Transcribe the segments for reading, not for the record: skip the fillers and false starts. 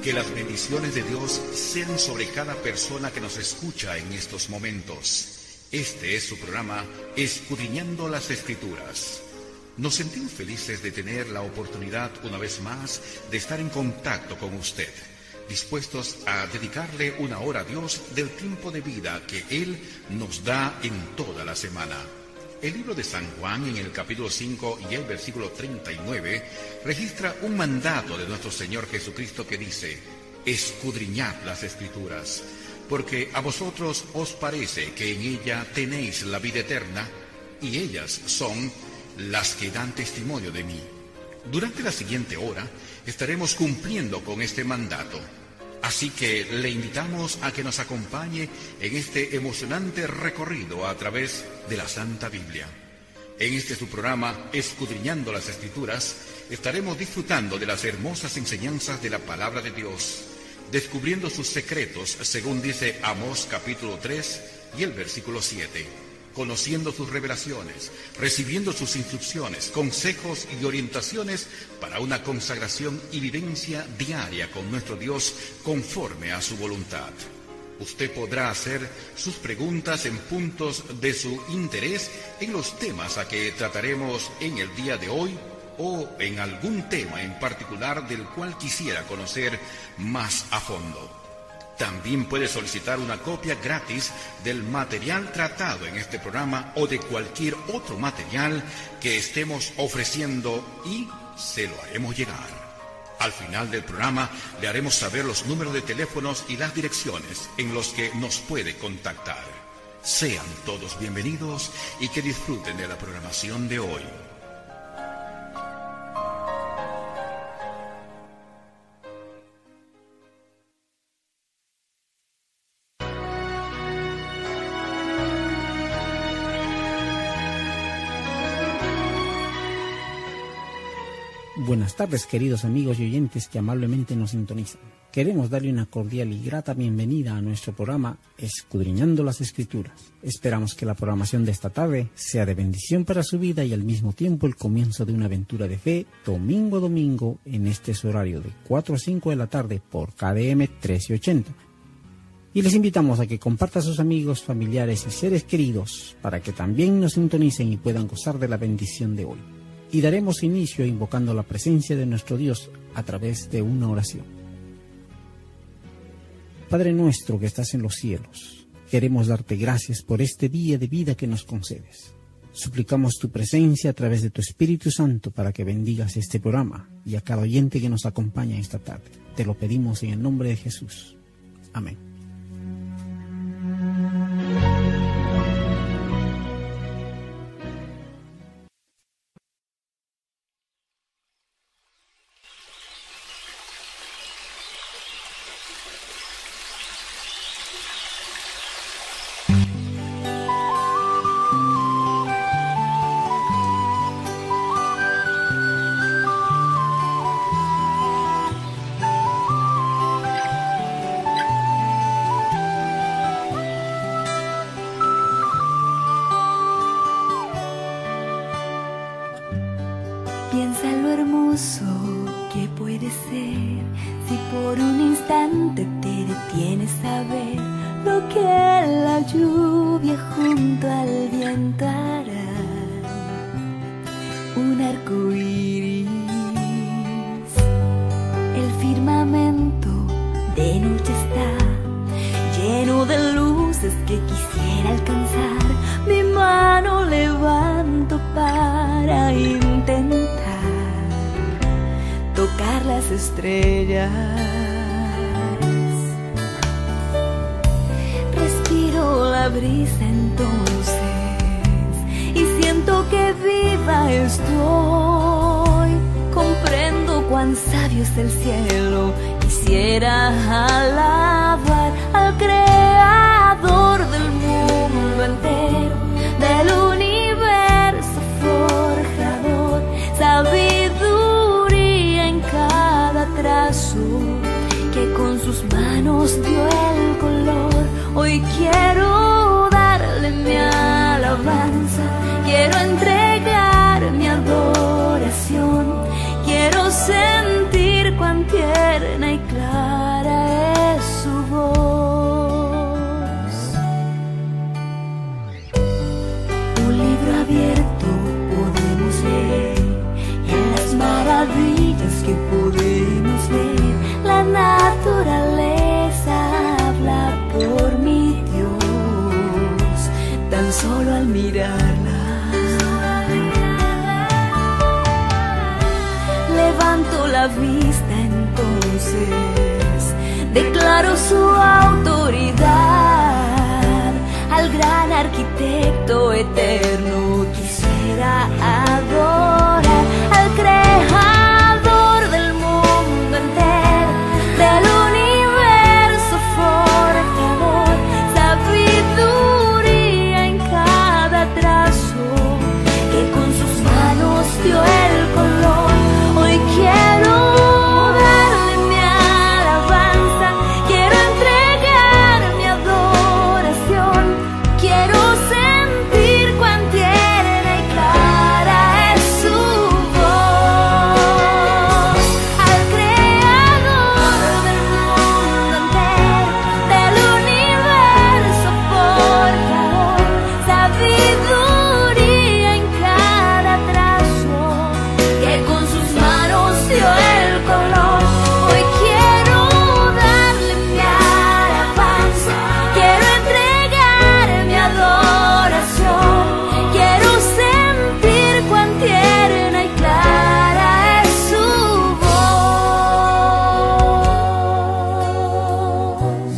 Que las bendiciones de Dios sean sobre cada persona que nos escucha en estos momentos. Este es su programa, Escudriñando las Escrituras. Nos sentimos felices de tener la oportunidad una vez más de estar en contacto con usted, dispuestos a dedicarle una hora a Dios del tiempo de vida que Él nos da en toda la semana. El libro de San Juan, en el capítulo 5 y el versículo 39, registra un mandato de nuestro Señor Jesucristo que dice: escudriñad las Escrituras, porque a vosotros os parece que en ella tenéis la vida eterna, y ellas son las que dan testimonio de mí. Durante la siguiente hora estaremos cumpliendo con este mandato. Así que le invitamos a que nos acompañe en este emocionante recorrido a través de la Santa Biblia. En este su programa, Escudriñando las Escrituras, estaremos disfrutando de las hermosas enseñanzas de la Palabra de Dios, descubriendo sus secretos, según dice Amós capítulo 3 y el versículo 7. Conociendo sus revelaciones, recibiendo sus instrucciones, consejos y orientaciones para una consagración y vivencia diaria con nuestro Dios conforme a su voluntad. Usted podrá hacer sus preguntas en puntos de su interés en los temas a que trataremos en el día de hoy o en algún tema en particular del cual quisiera conocer más a fondo. También puede solicitar una copia gratis del material tratado en este programa o de cualquier otro material que estemos ofreciendo y se lo haremos llegar. Al final del programa le haremos saber los números de teléfonos y las direcciones en los que nos puede contactar. Sean todos bienvenidos y que disfruten de la programación de hoy. Buenas tardes, queridos amigos y oyentes que amablemente nos sintonizan. Queremos darle una cordial y grata bienvenida a nuestro programa Escudriñando las Escrituras. Esperamos que la programación de esta tarde sea de bendición para su vida y al mismo tiempo el comienzo de una aventura de fe, domingo a domingo, en este su horario de 4 a 5 de la tarde por KDM 1380. Y les invitamos a que compartan a sus amigos, familiares y seres queridos para que también nos sintonicen y puedan gozar de la bendición de hoy. Y daremos inicio invocando la presencia de nuestro Dios a través de una oración. Padre nuestro que estás en los cielos, queremos darte gracias por este día de vida que nos concedes. Suplicamos tu presencia a través de tu Espíritu Santo para que bendigas este programa y a cada oyente que nos acompaña esta tarde. Te lo pedimos en el nombre de Jesús. Amén. Piensa lo hermoso que puede ser si por un instante te detienes a ver lo que la lluvia junto al viento hará. Un arco iris, el firmamento de noche está lleno de luces que quisiera alcanzar. Mi mano levanto para intentar tocar las estrellas. Respiro la brisa entonces y siento que viva estoy. Comprendo cuán sabio es el cielo. Quisiera alabar al creador del mundo entero, del universo forjador. Sabiduría en cada trazo, que con sus manos dio el color. Hoy quiero darle mi alabanza, quiero entregar mi adoración, quiero sentir cuán tierna y clara que podemos ver, la naturaleza habla por mi Dios, tan solo al mirarla. Levanto la vista entonces, declaro su autoridad, al gran arquitecto eterno quisiera adorar, al creador del mundo entero, del universo forjador, sabiduría en cada trazo, que con sus manos dio el color. Hoy quiero darle mi alabanza, quiero entregar mi adoración, quiero sentir cuán tierna y clara es su voz. Al creador del mundo entero, del universo forjador, sabiduría en cada trazo, que con sus manos dio el color. Hoy quiero darle mi alabanza, quiero entregar mi adoración, quiero sentir cuán tierna y clara es su voz.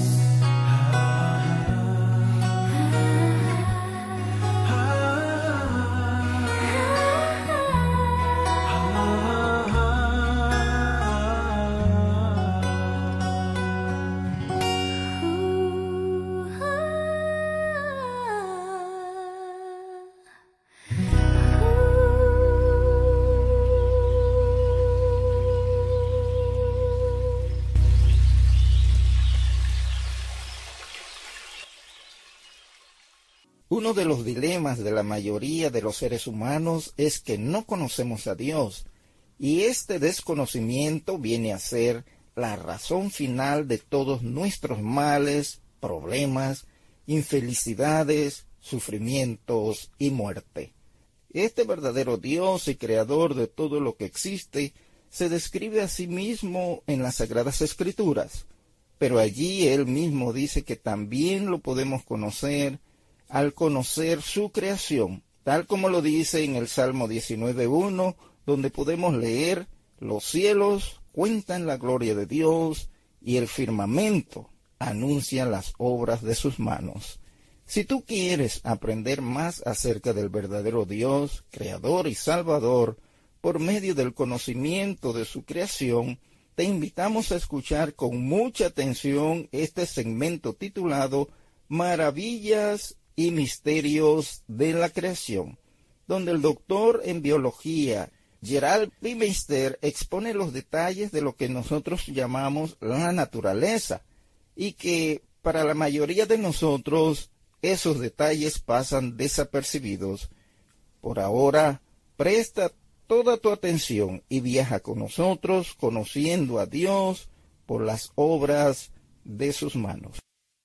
Uno de los dilemas de la mayoría de los seres humanos es que no conocemos a Dios, y este desconocimiento viene a ser la razón final de todos nuestros males, problemas, infelicidades, sufrimientos y muerte. Este verdadero Dios y creador de todo lo que existe se describe a sí mismo en las Sagradas Escrituras, pero allí Él mismo dice que también lo podemos conocer al conocer su creación, tal como lo dice en el Salmo 19:1, donde podemos leer: los cielos cuentan la gloria de Dios y el firmamento anuncia las obras de sus manos. Si tú quieres aprender más acerca del verdadero Dios, Creador y Salvador, por medio del conocimiento de su creación, te invitamos a escuchar con mucha atención este segmento titulado Maravillas y Misterios de la Creación, donde el doctor en biología Gerald Bimeister expone los detalles de lo que nosotros llamamos la naturaleza, y que para la mayoría de nosotros esos detalles pasan desapercibidos. Por ahora, presta toda tu atención y viaja con nosotros conociendo a Dios por las obras de sus manos.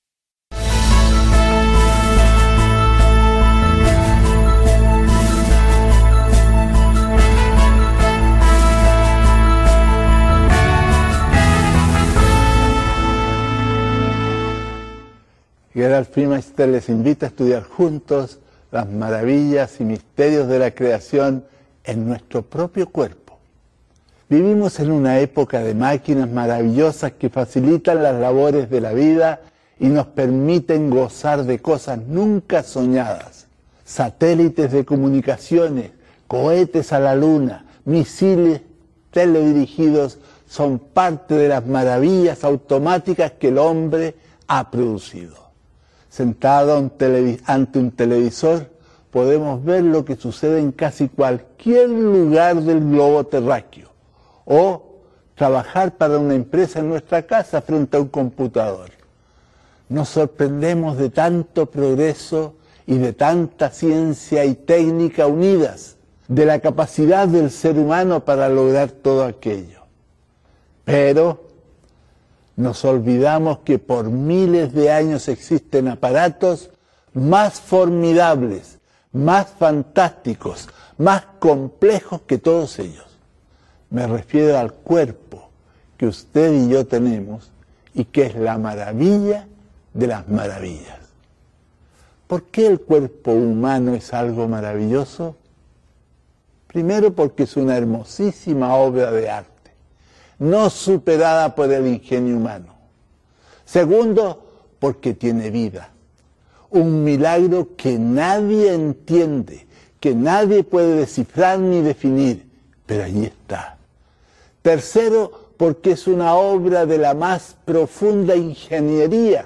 Gerald Bimeister les invita a estudiar juntos las maravillas y misterios de la creación en nuestro propio cuerpo. Vivimos en una época de máquinas maravillosas que facilitan las labores de la vida y nos permiten gozar de cosas nunca soñadas. Satélites de comunicaciones, cohetes a la luna, misiles teledirigidos son parte de las maravillas automáticas que el hombre ha producido. Sentado ante un televisor, podemos ver lo que sucede en casi cualquier lugar del globo terráqueo, o trabajar para una empresa en nuestra casa frente a un computador. Nos sorprendemos de tanto progreso y de tanta ciencia y técnica unidas, de la capacidad del ser humano para lograr todo aquello. Pero nos olvidamos que por miles de años existen aparatos más formidables, más fantásticos, más complejos que todos ellos. Me refiero al cuerpo que usted y yo tenemos y que es la maravilla de las maravillas. ¿Por qué el cuerpo humano es algo maravilloso? Primero, porque es una hermosísima obra de arte, no superada por el ingenio humano. Segundo, porque tiene vida. Un milagro que nadie entiende, que nadie puede descifrar ni definir, pero allí está. Tercero, porque es una obra de la más profunda ingeniería.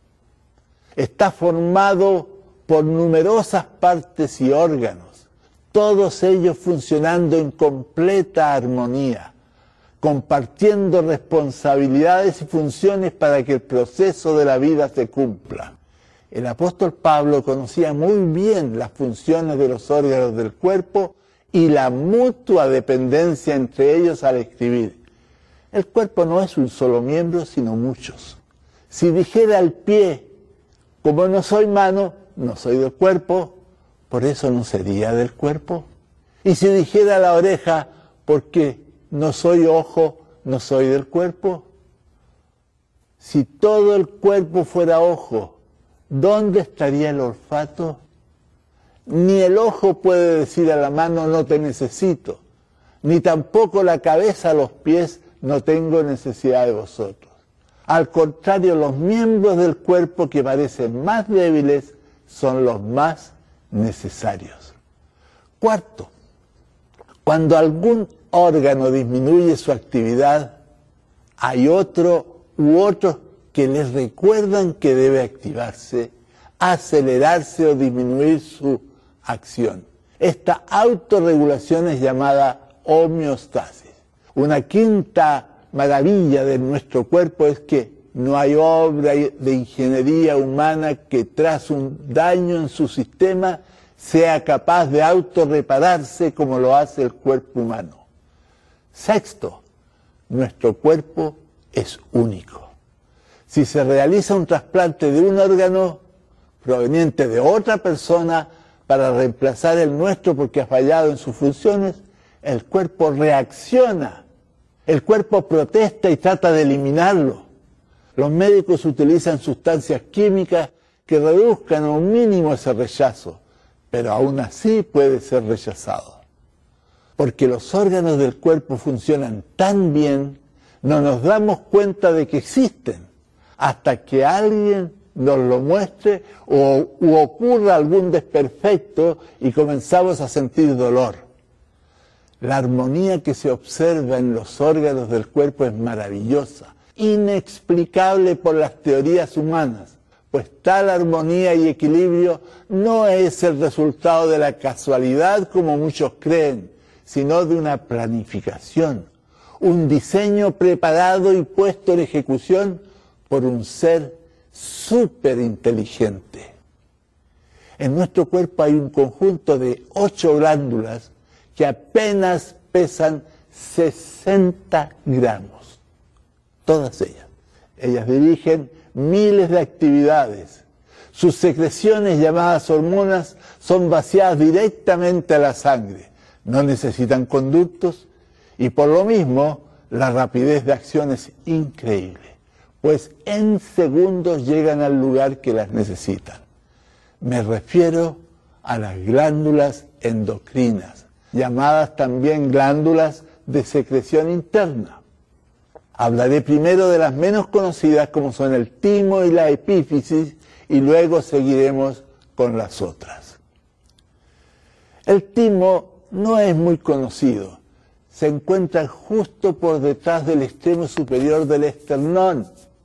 Está formado por numerosas partes y órganos, todos ellos funcionando en completa armonía, compartiendo responsabilidades y funciones para que el proceso de la vida se cumpla. El apóstol Pablo conocía muy bien las funciones de los órganos del cuerpo y la mutua dependencia entre ellos al escribir. El cuerpo no es un solo miembro, sino muchos. Si dijera el pie, como no soy mano, no soy del cuerpo, por eso no sería del cuerpo. Y si dijera la oreja, porque no soy ojo, no soy del cuerpo. Si todo el cuerpo fuera ojo, ¿dónde estaría el olfato? Ni el ojo puede decir a la mano, no te necesito, ni tampoco la cabeza a los pies, no tengo necesidad de vosotros. Al contrario, los miembros del cuerpo que parecen más débiles son los más necesarios. Cuarto, cuando algún órgano disminuye su actividad, hay otro u otros que les recuerdan que debe activarse, acelerarse o disminuir su acción. Esta autorregulación es llamada homeostasis. Una quinta maravilla de nuestro cuerpo es que no hay obra de ingeniería humana que tras un daño en su sistema sea capaz de autorrepararse como lo hace el cuerpo humano. Sexto, nuestro cuerpo es único. Si se realiza un trasplante de un órgano proveniente de otra persona para reemplazar el nuestro porque ha fallado en sus funciones, el cuerpo reacciona, el cuerpo protesta y trata de eliminarlo. Los médicos utilizan sustancias químicas que reduzcan a un mínimo ese rechazo, pero aún así puede ser rechazado. Porque los órganos del cuerpo funcionan tan bien, no nos damos cuenta de que existen, hasta que alguien nos lo muestre u ocurra algún desperfecto y comenzamos a sentir dolor. La armonía que se observa en los órganos del cuerpo es maravillosa, inexplicable por las teorías humanas, pues tal armonía y equilibrio no es el resultado de la casualidad como muchos creen, sino de una planificación, un diseño preparado y puesto en ejecución por un ser superinteligente. En nuestro cuerpo hay un conjunto de 8 glándulas que apenas pesan 60 gramos. Todas ellas. Ellas dirigen miles de actividades. Sus secreciones, llamadas hormonas, son vaciadas directamente a la sangre. No necesitan conductos y por lo mismo la rapidez de acción es increíble, pues en segundos llegan al lugar que las necesitan. Me refiero a las glándulas endocrinas, llamadas también glándulas de secreción interna. Hablaré primero de las menos conocidas, como son el timo y la epífisis, y luego seguiremos con las otras. El timo no es muy conocido. Se encuentra justo por detrás del extremo superior del esternón.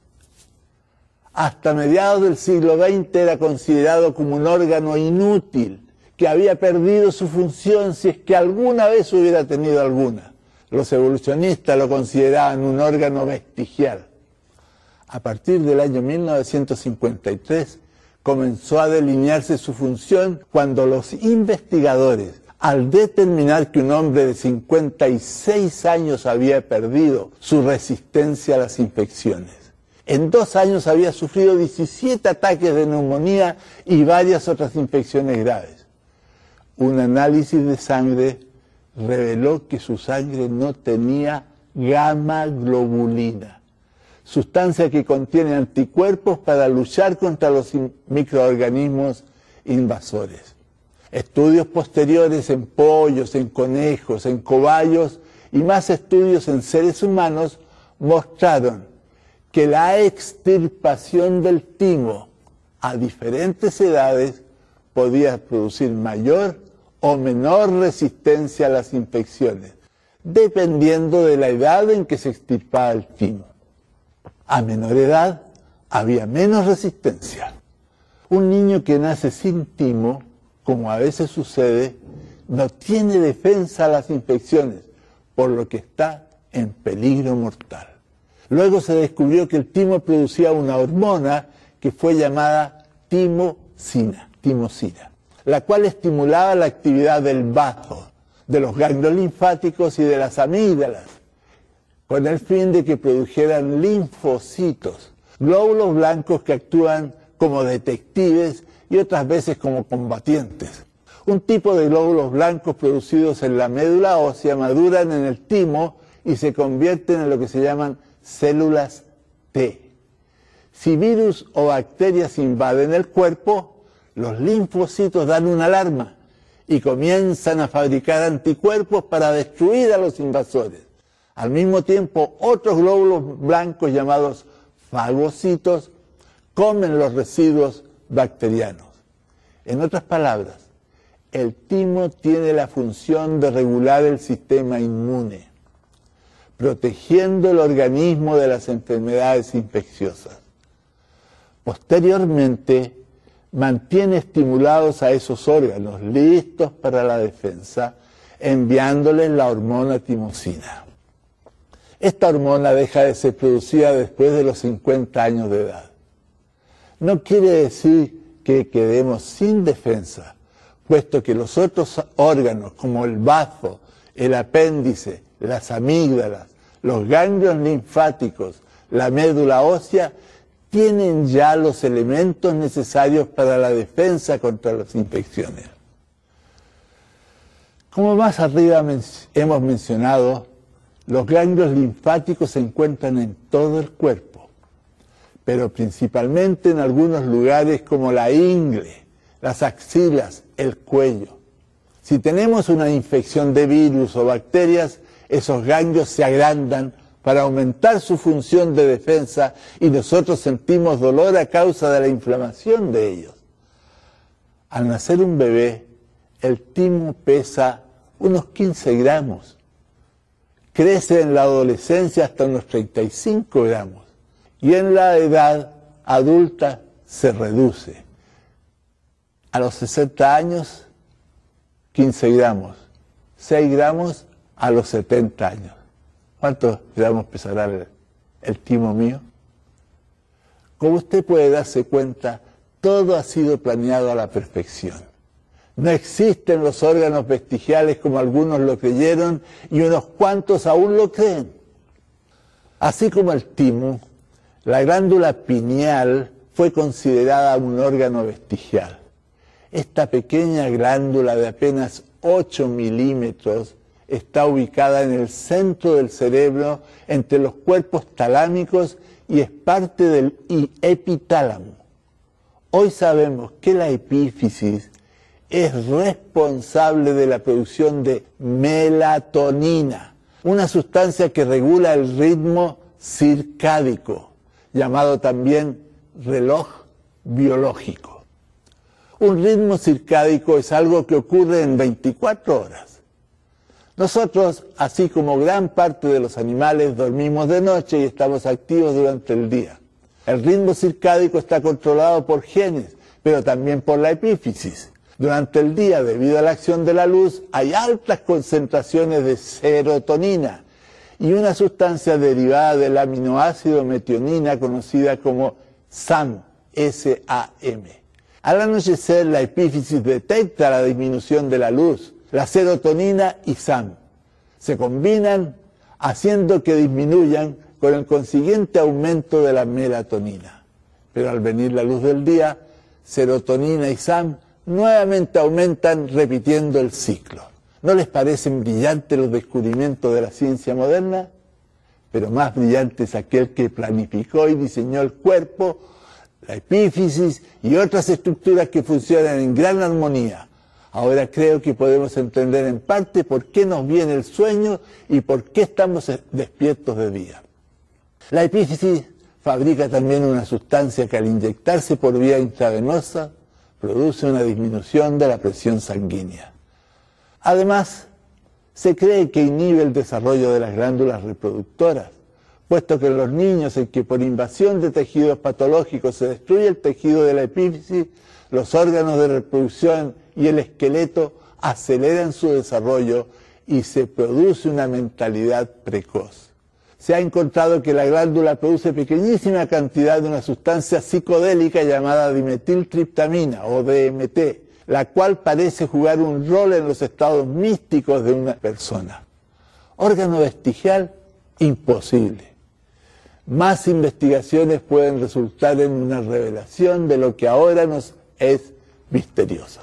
Hasta mediados del siglo XX era considerado como un órgano inútil, que había perdido su función si es que alguna vez hubiera tenido alguna. Los evolucionistas lo consideraban un órgano vestigial. A partir del año 1953 comenzó a delinearse su función cuando los investigadores, al determinar que un hombre de 56 años había perdido su resistencia a las infecciones. En 2 años había sufrido 17 ataques de neumonía y varias otras infecciones graves. Un análisis de sangre reveló que su sangre no tenía gamma globulina, sustancia que contiene anticuerpos para luchar contra los microorganismos invasores. Estudios posteriores en pollos, en conejos, en cobayos y más estudios en seres humanos mostraron que la extirpación del timo a diferentes edades podía producir mayor o menor resistencia a las infecciones, dependiendo de la edad en que se extirpaba el timo. A menor edad había menos resistencia. Un niño que nace sin timo, como a veces sucede, no tiene defensa a las infecciones, por lo que está en peligro mortal. Luego se descubrió que el timo producía una hormona que fue llamada timosina, la cual estimulaba la actividad del bazo, de los ganglios linfáticos y de las amígdalas, con el fin de que produjeran linfocitos, glóbulos blancos que actúan como detectives y otras veces como combatientes. Un tipo de glóbulos blancos producidos en la médula ósea maduran en el timo y se convierten en lo que se llaman células T. Si virus o bacterias invaden el cuerpo, los linfocitos dan una alarma y comienzan a fabricar anticuerpos para destruir a los invasores. Al mismo tiempo, otros glóbulos blancos llamados fagocitos comen los residuos bacterianos. En otras palabras, el timo tiene la función de regular el sistema inmune, protegiendo el organismo de las enfermedades infecciosas. Posteriormente, mantiene estimulados a esos órganos listos para la defensa, enviándoles la hormona timosina. Esta hormona deja de ser producida después de los 50 años de edad. No quiere decir que quedemos sin defensa, puesto que los otros órganos, como el bazo, el apéndice, las amígdalas, los ganglios linfáticos, la médula ósea, tienen ya los elementos necesarios para la defensa contra las infecciones. Como más arriba hemos mencionado, los ganglios linfáticos se encuentran en todo el cuerpo, pero principalmente en algunos lugares como la ingle, las axilas, el cuello. Si tenemos una infección de virus o bacterias, esos ganglios se agrandan para aumentar su función de defensa y nosotros sentimos dolor a causa de la inflamación de ellos. Al nacer un bebé, el timo pesa unos 15 gramos. Crece en la adolescencia hasta unos 35 gramos y en la edad adulta se reduce. A los 60 años, 15 gramos, 6 gramos a los 70 años. ¿Cuántos gramos pesará el timo mío? Como usted puede darse cuenta, todo ha sido planeado a la perfección. No existen los órganos vestigiales como algunos lo creyeron y unos cuantos aún lo creen. Así como el timo, la glándula pineal fue considerada un órgano vestigial. Esta pequeña glándula de apenas 8 milímetros está ubicada en el centro del cerebro, entre los cuerpos talámicos, y es parte del epitálamo. Hoy sabemos que la epífisis es responsable de la producción de melatonina, una sustancia que regula el ritmo circádico, llamado también reloj biológico. Un ritmo circádico es algo que ocurre en 24 horas. Nosotros, así como gran parte de los animales, dormimos de noche y estamos activos durante el día. El ritmo circádico está controlado por genes, pero también por la epífisis. Durante el día, debido a la acción de la luz, hay altas concentraciones de serotonina y una sustancia derivada del aminoácido metionina conocida como SAM, S-A-M. Al anochecer, la epífisis detecta la disminución de la luz. La serotonina y SAM se combinan haciendo que disminuyan con el consiguiente aumento de la melatonina. Pero al venir la luz del día, serotonina y SAM nuevamente aumentan repitiendo el ciclo. ¿No les parecen brillantes los descubrimientos de la ciencia moderna? Pero más brillante es aquel que planificó y diseñó el cuerpo, la epífisis y otras estructuras que funcionan en gran armonía. Ahora creo que podemos entender en parte por qué nos viene el sueño y por qué estamos despiertos de día. La epífisis fabrica también una sustancia que al inyectarse por vía intravenosa produce una disminución de la presión sanguínea. Además, se cree que inhibe el desarrollo de las glándulas reproductoras, puesto que en los niños en que por invasión de tejidos patológicos se destruye el tejido de la epífisis, los órganos de reproducción y el esqueleto aceleran su desarrollo y se produce una mentalidad precoz. Se ha encontrado que la glándula produce pequeñísima cantidad de una sustancia psicodélica llamada dimetiltriptamina o DMT, la cual parece jugar un rol en los estados místicos de una persona. Órgano vestigial, imposible. Más investigaciones pueden resultar en una revelación de lo que ahora nos es misterioso.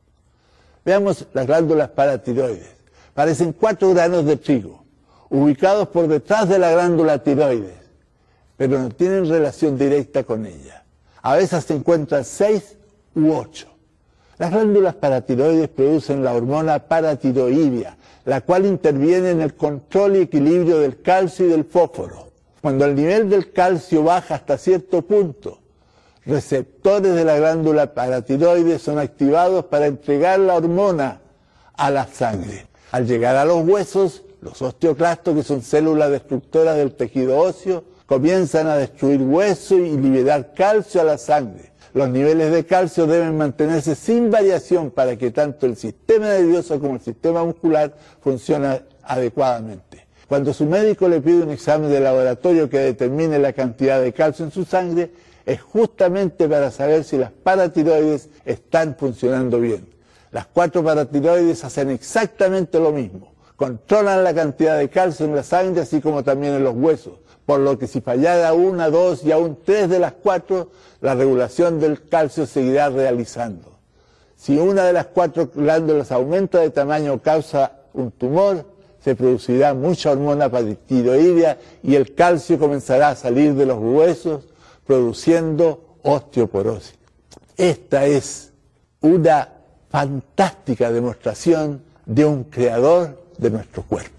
Veamos las glándulas paratiroides. Parecen 4 granos de trigo, ubicados por detrás de la glándula tiroides, pero no tienen relación directa con ella. A veces se encuentran 6 u 8. Las glándulas paratiroides producen la hormona paratiroidea, la cual interviene en el control y equilibrio del calcio y del fósforo. Cuando el nivel del calcio baja hasta cierto punto, receptores de la glándula paratiroides son activados para entregar la hormona a la sangre. Al llegar a los huesos, los osteoclastos, que son células destructoras del tejido óseo, comienzan a destruir hueso y liberar calcio a la sangre. Los niveles de calcio deben mantenerse sin variación para que tanto el sistema nervioso como el sistema muscular funcionen adecuadamente. Cuando su médico le pide un examen de laboratorio que determine la cantidad de calcio en su sangre, es justamente para saber si las paratiroides están funcionando bien. Las 4 paratiroides hacen exactamente lo mismo. Controlan la cantidad de calcio en la sangre, así como también en los huesos. Por lo que si fallara 1, 2 y aún 3 de las 4, la regulación del calcio seguirá realizando. Si una de las 4 glándulas aumenta de tamaño o causa un tumor, se producirá mucha hormona paratiroidea y el calcio comenzará a salir de los huesos, produciendo osteoporosis. Esta es una fantástica demostración de un creador de nuestro cuerpo.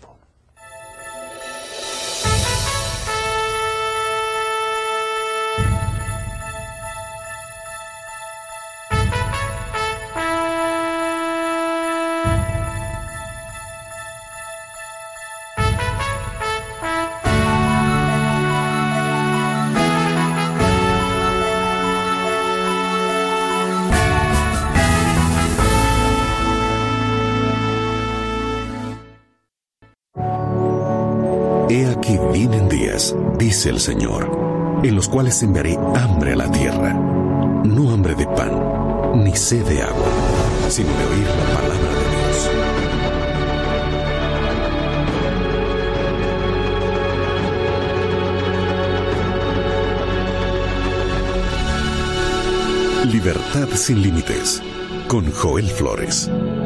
He aquí vienen días, dice el Señor, en los cuales enviaré hambre a la tierra, no hambre de pan, ni sed de agua, sino de oír la palabra de Dios. Libertad sin límites, con Joel Flores.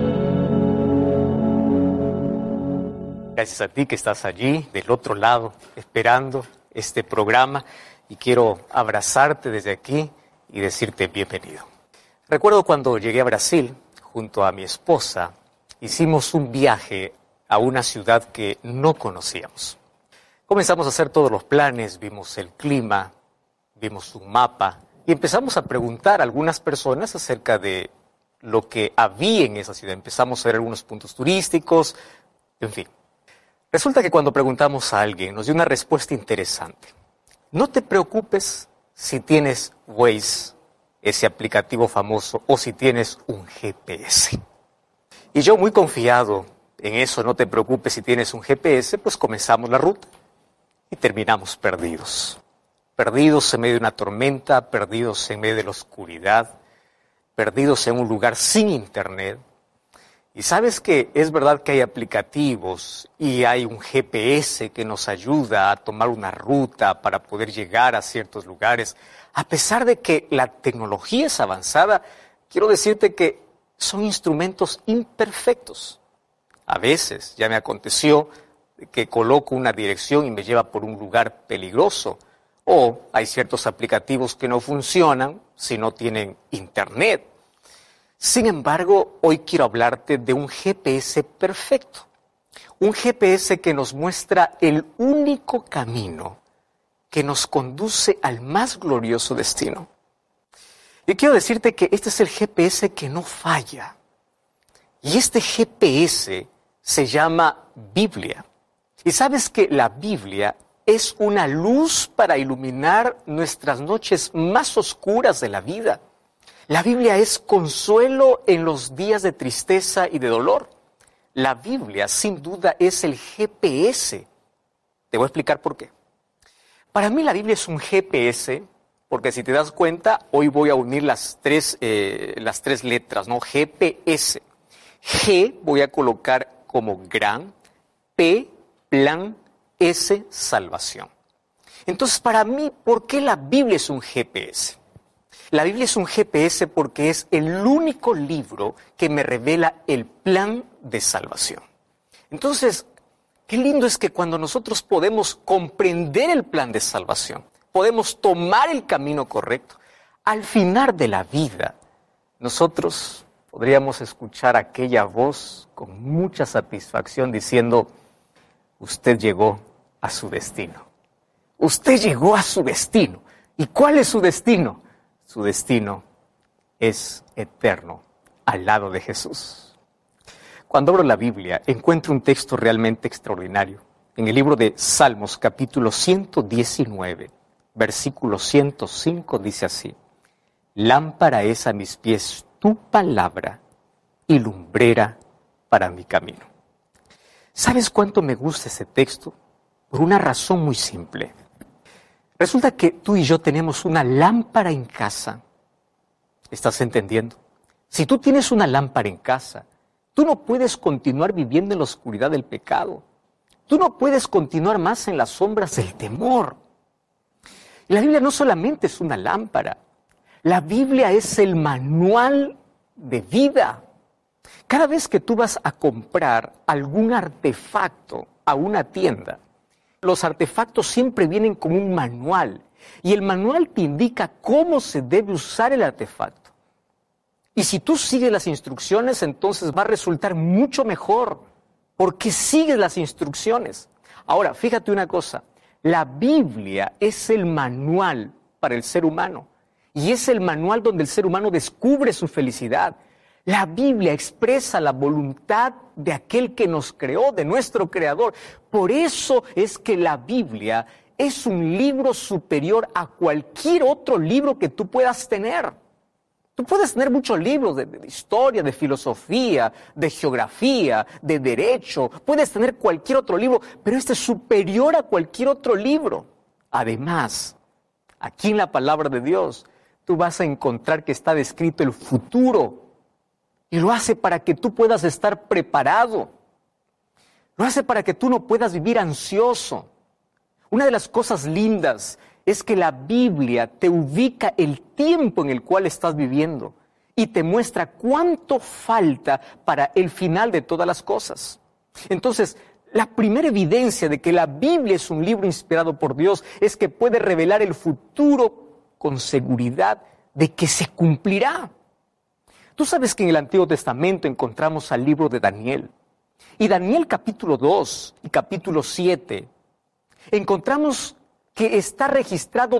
Gracias a ti que estás allí, del otro lado, esperando este programa, y quiero abrazarte desde aquí y decirte bienvenido. Recuerdo cuando llegué a Brasil, junto a mi esposa, hicimos un viaje a una ciudad que no conocíamos. Comenzamos a hacer todos los planes, vimos el clima, vimos un mapa, y empezamos a preguntar a algunas personas acerca de lo que había en esa ciudad. Empezamos a ver algunos puntos turísticos, en fin. Resulta que cuando preguntamos a alguien, nos dio una respuesta interesante. No te preocupes si tienes Waze, ese aplicativo famoso, o si tienes un GPS. Y yo, muy confiado en eso, no te preocupes si tienes un GPS, pues comenzamos la ruta y terminamos perdidos. Perdidos en medio de una tormenta, perdidos en medio de la oscuridad, perdidos en un lugar sin internet. Y sabes que es verdad que hay aplicativos y hay un GPS que nos ayuda a tomar una ruta para poder llegar a ciertos lugares. A pesar de que la tecnología es avanzada, quiero decirte que son instrumentos imperfectos. A veces ya me aconteció que coloco una dirección y me lleva por un lugar peligroso. O hay ciertos aplicativos que no funcionan si no tienen internet. Sin embargo, hoy quiero hablarte de un GPS perfecto. Un GPS que nos muestra el único camino que nos conduce al más glorioso destino. Y quiero decirte que este es el GPS que no falla. Y este GPS se llama Biblia. Y sabes que la Biblia es una luz para iluminar nuestras noches más oscuras de la vida. La Biblia es consuelo en los días de tristeza y de dolor. La Biblia, sin duda, es el GPS. Te voy a explicar por qué. Para mí la Biblia es un GPS, porque si te das cuenta, hoy voy a unir las tres letras, ¿no? GPS. G voy a colocar como gran, P, plan, S, salvación. Entonces, para mí, ¿por qué la Biblia es un GPS? La Biblia es un GPS porque es el único libro que me revela el plan de salvación. Entonces, qué lindo es que cuando nosotros podemos comprender el plan de salvación, podemos tomar el camino correcto, al final de la vida, nosotros podríamos escuchar aquella voz con mucha satisfacción diciendo, usted llegó a su destino. Usted llegó a su destino. ¿Y cuál es su destino? Su destino es eterno, al lado de Jesús. Cuando abro la Biblia, encuentro un texto realmente extraordinario. En el libro de Salmos, capítulo 119, versículo 105, dice así: lámpara es a mis pies tu palabra y lumbrera para mi camino. ¿Sabes cuánto me gusta ese texto? Por una razón muy simple. Resulta que tú y yo tenemos una lámpara en casa. ¿Estás entendiendo? Si tú tienes una lámpara en casa, tú no puedes continuar viviendo en la oscuridad del pecado. Tú no puedes continuar más en las sombras del temor. Y la Biblia no solamente es una lámpara. La Biblia es el manual de vida. Cada vez que tú vas a comprar algún artefacto a una tienda, los artefactos siempre vienen con un manual y el manual te indica cómo se debe usar el artefacto. Y si tú sigues las instrucciones, entonces va a resultar mucho mejor porque sigues las instrucciones. Ahora, fíjate una cosa, la Biblia es el manual para el ser humano y es el manual donde el ser humano descubre su felicidad. La Biblia expresa la voluntad de aquel que nos creó, de nuestro Creador. Por eso es que la Biblia es un libro superior a cualquier otro libro que tú puedas tener. Tú puedes tener muchos libros de historia, de filosofía, de geografía, de derecho. Puedes tener cualquier otro libro, pero este es superior a cualquier otro libro. Además, aquí en la palabra de Dios, tú vas a encontrar que está descrito el futuro. Y lo hace para que tú puedas estar preparado. Lo hace para que tú no puedas vivir ansioso. Una de las cosas lindas es que la Biblia te ubica el tiempo en el cual estás viviendo y te muestra cuánto falta para el final de todas las cosas. Entonces, la primera evidencia de que la Biblia es un libro inspirado por Dios es que puede revelar el futuro con seguridad de que se cumplirá. Tú sabes que en el Antiguo Testamento encontramos al libro de Daniel. Y Daniel capítulo 2 y capítulo 7, encontramos que está registrado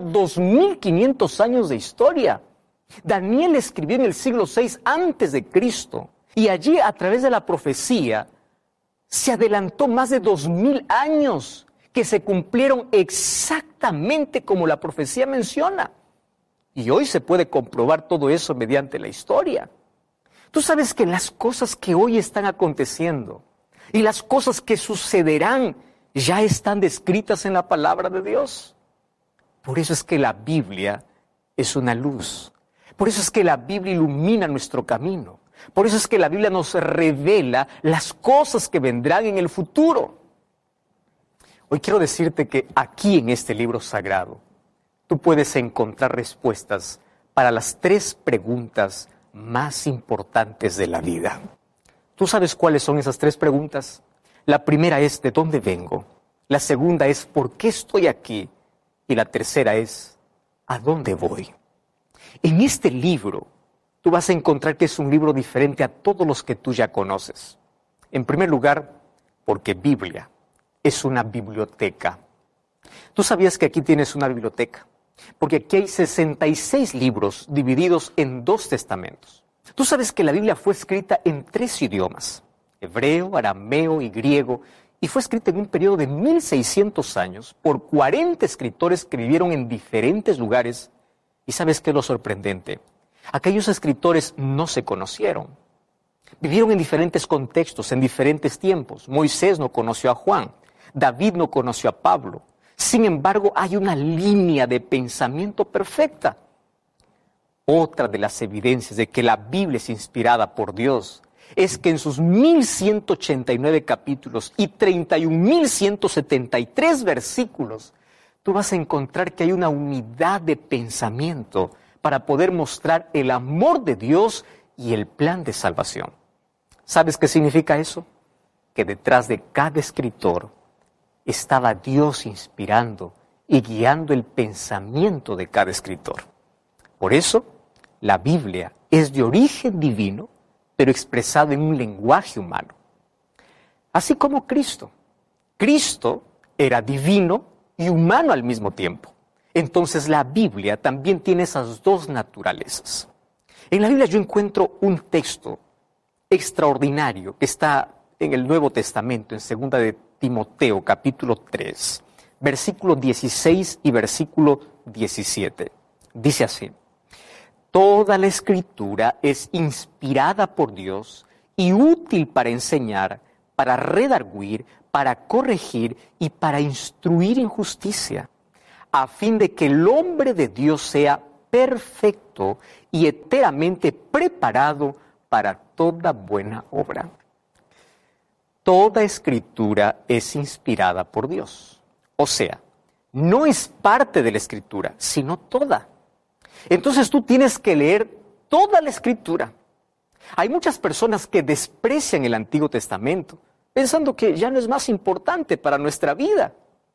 2500 años de historia. Daniel escribió en el siglo VI antes de Cristo. Y allí, a través de la profecía, se adelantó más de 2000 años que se cumplieron exactamente como la profecía menciona. Y hoy se puede comprobar todo eso mediante la historia. Tú sabes que las cosas que hoy están aconteciendo y las cosas que sucederán ya están descritas en la palabra de Dios. Por eso es que la Biblia es una luz. Por eso es que la Biblia ilumina nuestro camino. Por eso es que la Biblia nos revela las cosas que vendrán en el futuro. Hoy quiero decirte que aquí en este libro sagrado tú puedes encontrar respuestas para las 3 preguntas más importantes de la vida. ¿Tú sabes cuáles son esas 3 preguntas? La primera es, ¿de dónde vengo? La segunda es, ¿por qué estoy aquí? Y la tercera es, ¿a dónde voy? En este libro, tú vas a encontrar que es un libro diferente a todos los que tú ya conoces. En primer lugar, porque Biblia es una biblioteca. ¿Tú sabías que aquí tienes una biblioteca? Porque aquí hay 66 libros divididos en 2 testamentos. Tú sabes que la Biblia fue escrita en 3 idiomas, hebreo, arameo y griego, y fue escrita en un periodo de 1600 años por 40 escritores que vivieron en diferentes lugares. ¿Y sabes qué es lo sorprendente? Aquellos escritores no se conocieron. Vivieron en diferentes contextos, en diferentes tiempos. Moisés no conoció a Juan, David no conoció a Pablo. Sin embargo, hay una línea de pensamiento perfecta. Otra de las evidencias de que la Biblia es inspirada por Dios es que en sus 1189 capítulos y 31.173 versículos, tú vas a encontrar que hay una unidad de pensamiento para poder mostrar el amor de Dios y el plan de salvación. ¿Sabes qué significa eso? Que detrás de cada escritor estaba Dios inspirando y guiando el pensamiento de cada escritor. Por eso, la Biblia es de origen divino, pero expresado en un lenguaje humano. Así como Cristo. Cristo era divino y humano al mismo tiempo. Entonces la Biblia también tiene esas 2 naturalezas. En la Biblia yo encuentro un texto extraordinario que está en el Nuevo Testamento, en 2 de Timoteo, capítulo 3, versículo 16 y versículo 17. Dice así: toda la Escritura es inspirada por Dios y útil para enseñar, para redarguir, para corregir y para instruir en justicia, a fin de que el hombre de Dios sea perfecto y enteramente preparado para toda buena obra. Toda Escritura es inspirada por Dios. O sea, no es parte de la Escritura, sino toda. Entonces tú tienes que leer toda la Escritura. Hay muchas personas que desprecian el Antiguo Testamento, pensando que ya no es más importante para nuestra vida.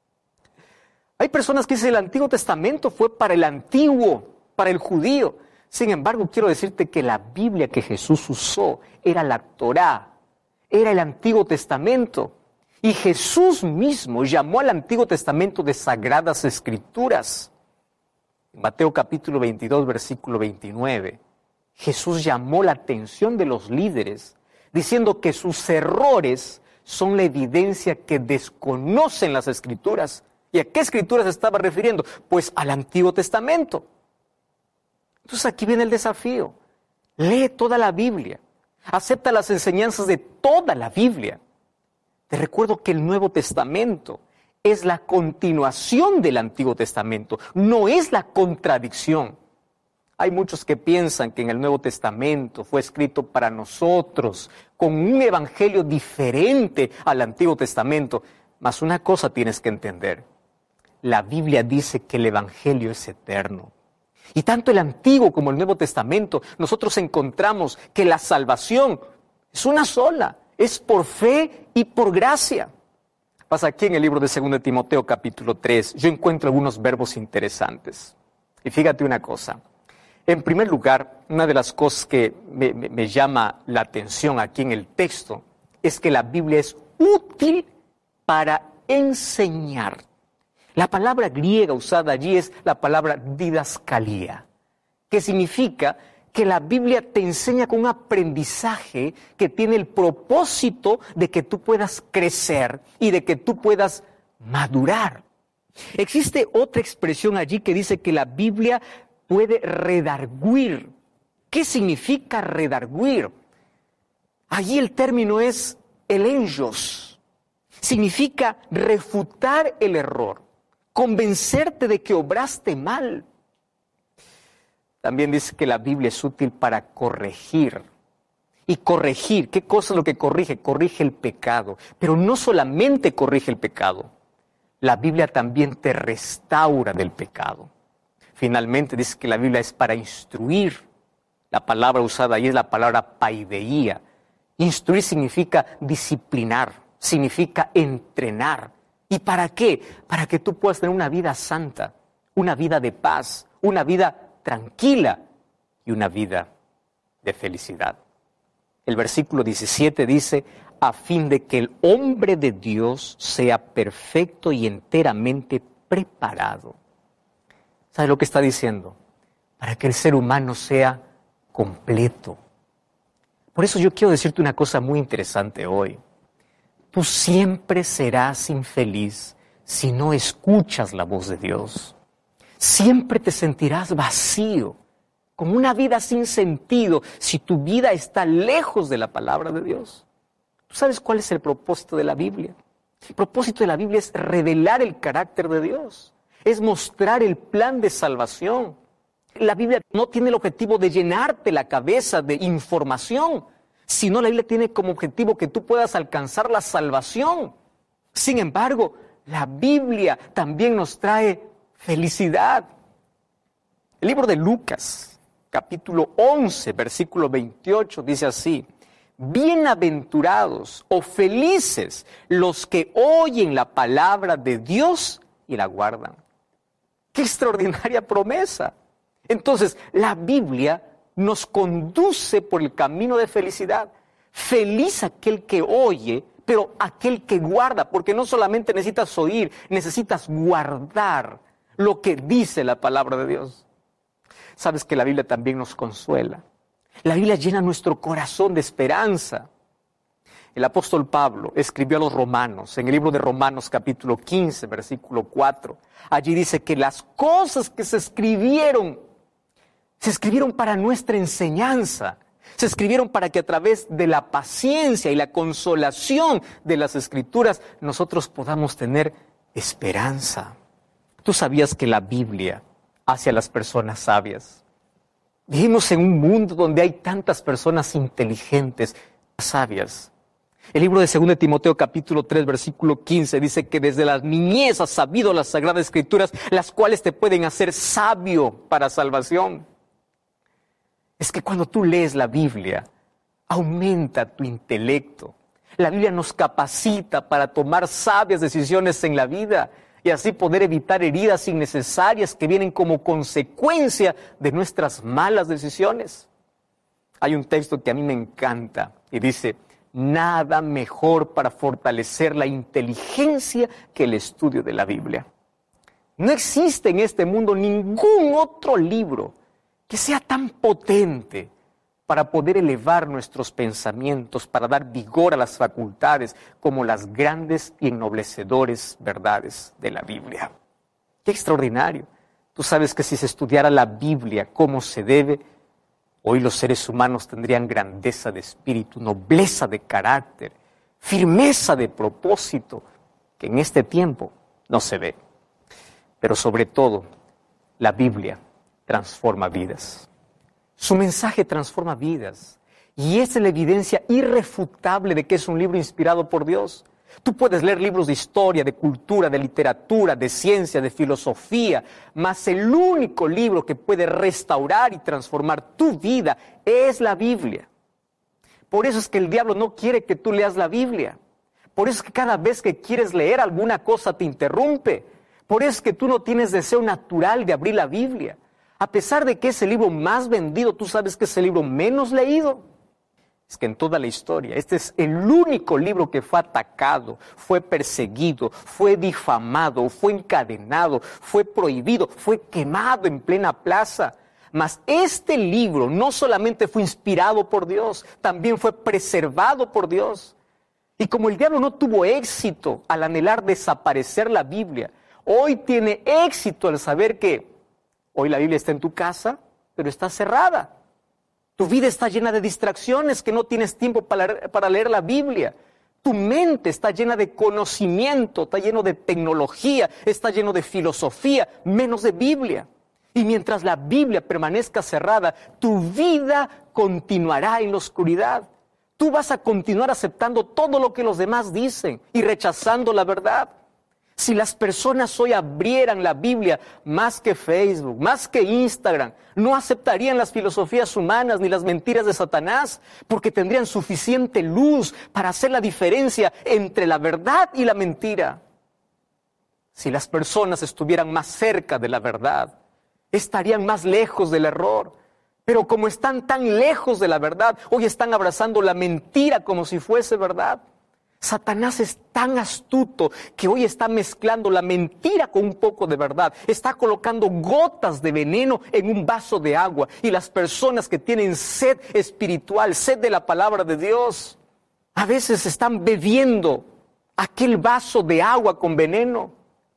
Hay personas que dicen que el Antiguo Testamento fue para el antiguo, para el judío. Sin embargo, quiero decirte que la Biblia que Jesús usó era la Torá, era el Antiguo Testamento. Y Jesús mismo llamó al Antiguo Testamento de Sagradas Escrituras. En Mateo capítulo 22, versículo 29, Jesús llamó la atención de los líderes, diciendo que sus errores son la evidencia que desconocen las Escrituras. ¿Y a qué Escrituras se estaba refiriendo? Pues al Antiguo Testamento. Entonces aquí viene el desafío. Lee toda la Biblia. Acepta las enseñanzas de toda la Biblia. Te recuerdo que el Nuevo Testamento es la continuación del Antiguo Testamento, no es la contradicción. Hay muchos que piensan que en el Nuevo Testamento fue escrito para nosotros, con un evangelio diferente al Antiguo Testamento. Mas una cosa tienes que entender. La Biblia dice que el evangelio es eterno. Y tanto el Antiguo como el Nuevo Testamento, nosotros encontramos que la salvación es una sola, es por fe y por gracia. Pasa aquí en el libro de 2 de Timoteo, capítulo 3, yo encuentro algunos verbos interesantes. Y fíjate una cosa. En primer lugar, una de las cosas que me llama la atención aquí en el texto es que la Biblia es útil para enseñar. La palabra griega usada allí es la palabra didascalía, que significa que la Biblia te enseña con un aprendizaje que tiene el propósito de que tú puedas crecer y de que tú puedas madurar. Existe otra expresión allí que dice que la Biblia puede redarguir. ¿Qué significa redarguir? Allí el término es elenjos. Significa refutar el error, convencerte de que obraste mal. También dice que la Biblia es útil para corregir. Y corregir, ¿qué cosa es lo que corrige? Corrige el pecado. Pero no solamente corrige el pecado. La Biblia también te restaura del pecado. Finalmente dice que la Biblia es para instruir. La palabra usada ahí es la palabra paideía. Instruir significa disciplinar, significa entrenar. ¿Y para qué? Para que tú puedas tener una vida santa, una vida de paz, una vida tranquila y una vida de felicidad. El versículo 17 dice, a fin de que el hombre de Dios sea perfecto y enteramente preparado. ¿Sabe lo que está diciendo? Para que el ser humano sea completo. Por eso yo quiero decirte una cosa muy interesante hoy. Tú siempre serás infeliz si no escuchas la voz de Dios. Siempre te sentirás vacío, como una vida sin sentido, si tu vida está lejos de la palabra de Dios. ¿Tú sabes cuál es el propósito de la Biblia? El propósito de la Biblia es revelar el carácter de Dios, es mostrar el plan de salvación. La Biblia no tiene el objetivo de llenarte la cabeza de información, sino la Biblia tiene como objetivo que tú puedas alcanzar la salvación. Sin embargo, la Biblia también nos trae felicidad. El libro de Lucas, capítulo 11, versículo 28, dice así: bienaventurados o felices los que oyen la palabra de Dios y la guardan. ¡Qué extraordinaria promesa! Entonces, la Biblia nos conduce por el camino de felicidad. Feliz aquel que oye, pero aquel que guarda, porque no solamente necesitas oír, necesitas guardar lo que dice la palabra de Dios. Sabes que la Biblia también nos consuela. La Biblia llena nuestro corazón de esperanza. El apóstol Pablo escribió a los romanos, en el libro de Romanos capítulo 15, versículo 4. Allí dice que las cosas que se escribieron para nuestra enseñanza. Se escribieron para que a través de la paciencia y la consolación de las Escrituras nosotros podamos tener esperanza. ¿Tú sabías que la Biblia hace a las personas sabias? Vivimos en un mundo donde hay tantas personas inteligentes, sabias. El libro de 2 Timoteo capítulo 3 versículo 15 dice que desde la niñez has sabido las Sagradas Escrituras, las cuales te pueden hacer sabio para salvación. Es que cuando tú lees la Biblia, aumenta tu intelecto. La Biblia nos capacita para tomar sabias decisiones en la vida y así poder evitar heridas innecesarias que vienen como consecuencia de nuestras malas decisiones. Hay un texto que a mí me encanta y dice: nada mejor para fortalecer la inteligencia que el estudio de la Biblia. No existe en este mundo ningún otro libro que sea tan potente para poder elevar nuestros pensamientos, para dar vigor a las facultades, como las grandes y ennoblecedores verdades de la Biblia. ¡Qué extraordinario! Tú sabes que si se estudiara la Biblia como se debe, hoy los seres humanos tendrían grandeza de espíritu, nobleza de carácter, firmeza de propósito, que en este tiempo no se ve. Pero sobre todo, la Biblia transforma vidas. Su mensaje transforma vidas. Y esa es la evidencia irrefutable de que es un libro inspirado por Dios. Tú puedes leer libros de historia, de cultura, de literatura, de ciencia, de filosofía, mas el único libro que puede restaurar y transformar tu vida es la Biblia. Por eso es que el diablo no quiere que tú leas la Biblia. Por eso es que cada vez que quieres leer alguna cosa te interrumpe. Por eso es que tú no tienes deseo natural de abrir la Biblia. A pesar de que es el libro más vendido, tú sabes que es el libro menos leído. Es que en toda la historia, este es el único libro que fue atacado, fue perseguido, fue difamado, fue encadenado, fue prohibido, fue quemado en plena plaza. Mas este libro no solamente fue inspirado por Dios, también fue preservado por Dios. Y como el diablo no tuvo éxito al anhelar desaparecer la Biblia, hoy tiene éxito al saber que hoy la Biblia está en tu casa, pero está cerrada. Tu vida está llena de distracciones, que no tienes tiempo para leer la Biblia. Tu mente está llena de conocimiento, está lleno de tecnología, está lleno de filosofía, menos de Biblia. Y mientras la Biblia permanezca cerrada, tu vida continuará en la oscuridad. Tú vas a continuar aceptando todo lo que los demás dicen y rechazando la verdad. Si las personas hoy abrieran la Biblia más que Facebook, más que Instagram, no aceptarían las filosofías humanas ni las mentiras de Satanás, porque tendrían suficiente luz para hacer la diferencia entre la verdad y la mentira. Si las personas estuvieran más cerca de la verdad, estarían más lejos del error. Pero como están tan lejos de la verdad, hoy están abrazando la mentira como si fuese verdad. Satanás es tan astuto que hoy está mezclando la mentira con un poco de verdad. Está colocando gotas de veneno en un vaso de agua. Y las personas que tienen sed espiritual, sed de la palabra de Dios, a veces están bebiendo aquel vaso de agua con veneno.